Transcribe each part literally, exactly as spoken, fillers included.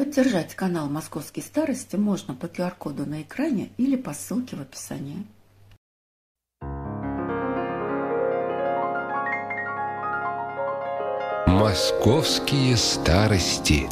Поддержать канал «Московские старости» можно по ку ар коду на экране или по ссылке в описании. Московские старости.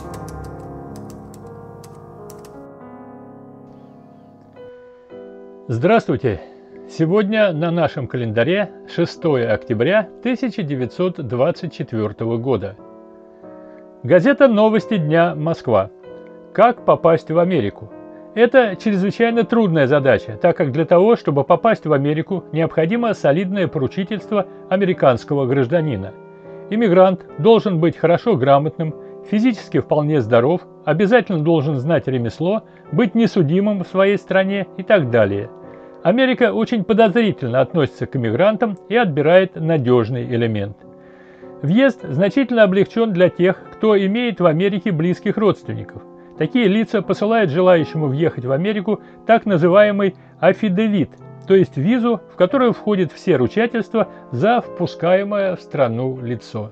Здравствуйте! Сегодня на нашем календаре шестое октября тысяча девятьсот двадцать четвёртого года. Газета «Новости дня. Москва». Как попасть в Америку? Это чрезвычайно трудная задача, так как для того, чтобы попасть в Америку, необходимо солидное поручительство американского гражданина. Иммигрант должен быть хорошо грамотным, физически вполне здоров, обязательно должен знать ремесло, быть несудимым в своей стране и так далее. Америка очень подозрительно относится к иммигрантам и отбирает надежный элемент. Въезд значительно облегчен для тех, кто имеет в Америке близких родственников. Такие лица посылают желающему въехать в Америку так называемый аффидевит, то есть визу, в которую входят все ручательства за впускаемое в страну лицо.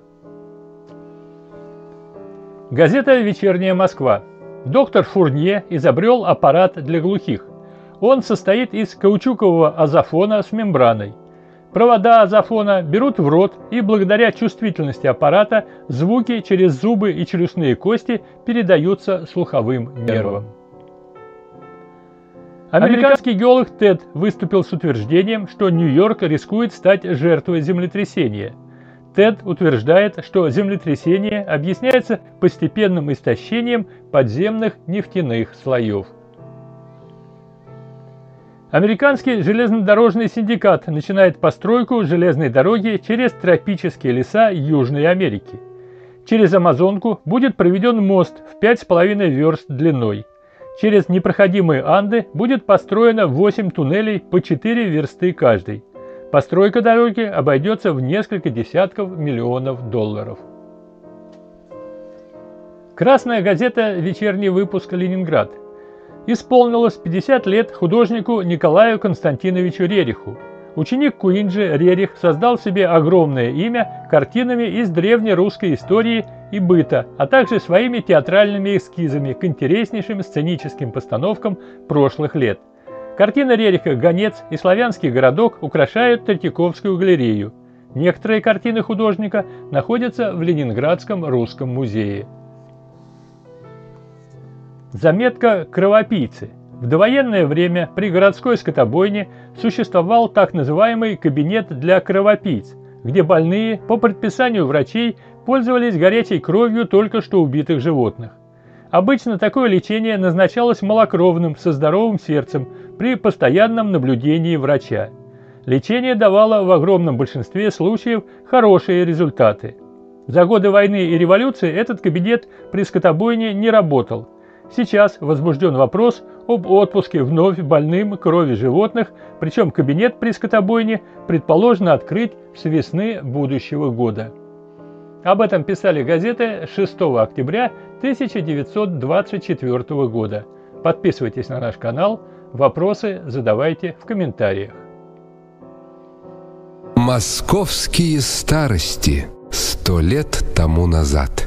Газета «Вечерняя Москва». Доктор Фурнье изобрел аппарат для глухих. Он состоит из каучукового азофона с мембраной. Провода азофона берут в рот, и благодаря чувствительности аппарата звуки через зубы и челюстные кости передаются слуховым нервам. Американский геолог Тед выступил с утверждением, что Нью-Йорк рискует стать жертвой землетрясения. Тед утверждает, что землетрясение объясняется постепенным истощением подземных нефтяных слоев. Американский железнодорожный синдикат начинает постройку железной дороги через тропические леса Южной Америки. Через Амазонку будет проведен мост в пять с половиной верст длиной. Через непроходимые Анды будет построено восемь туннелей по четыре версты каждый. Постройка дороги обойдется в несколько десятков миллионов долларов. Красная газета «Вечерний выпуск. Ленинград». Исполнилось пятьдесят лет художнику Николаю Константиновичу Рериху. Ученик Куинджи Рерих создал себе огромное имя картинами из древнерусской истории и быта, а также своими театральными эскизами к интереснейшим сценическим постановкам прошлых лет. Картины Рериха «Гонец» и «Славянский городок» украшают Третьяковскую галерею. Некоторые картины художника находятся в Ленинградском русском музее. Заметка «Кровопийцы». В довоенное время при городской скотобойне существовал так называемый кабинет для кровопийц, где больные по предписанию врачей пользовались горячей кровью только что убитых животных. Обычно такое лечение назначалось малокровным со здоровым сердцем при постоянном наблюдении врача. Лечение давало в огромном большинстве случаев хорошие результаты. За годы войны и революции этот кабинет при скотобойне не работал. Сейчас возбужден вопрос об отпуске вновь больным крови животных, причем кабинет при скотобойне предположено открыть с весны будущего года. Об этом писали газеты шестого октября тысяча девятьсот двадцать четвёртого года. Подписывайтесь на наш канал, вопросы задавайте в комментариях. Московские старости. Сто лет тому назад.